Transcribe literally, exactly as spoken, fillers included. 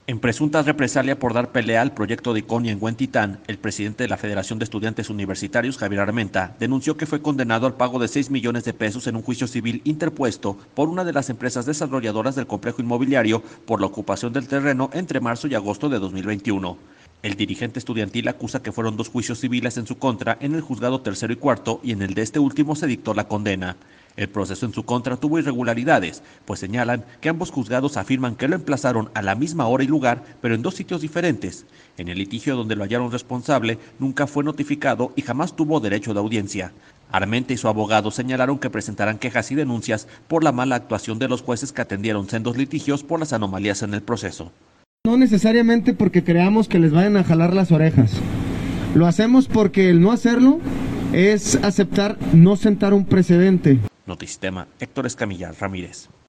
En presunta represalia por dar pelea al proyecto de Iconia en Huentitán, el presidente de la Federación de Estudiantes Universitarios, Javier Armenta, denunció que fue condenado al pago de seis millones de pesos en un juicio civil interpuesto por una de las empresas desarrolladoras del complejo inmobiliario por la ocupación del terreno entre marzo y agosto de dos mil veintiuno. El dirigente estudiantil acusa que fueron dos juicios civiles en su contra en el juzgado tercero y cuarto, y en el de este último se dictó la condena. El proceso en su contra tuvo irregularidades, pues señalan que ambos juzgados afirman que lo emplazaron a la misma hora y lugar, pero en dos sitios diferentes. En el litigio donde lo hallaron responsable, nunca fue notificado y jamás tuvo derecho de audiencia. Armenta y su abogado señalaron que presentarán quejas y denuncias por la mala actuación de los jueces que atendieron sendos litigios por las anomalías en el proceso. No necesariamente porque creamos que les vayan a jalar las orejas. Lo hacemos porque el no hacerlo es aceptar no sentar un precedente. Notisistema, Héctor Escamilla Ramírez.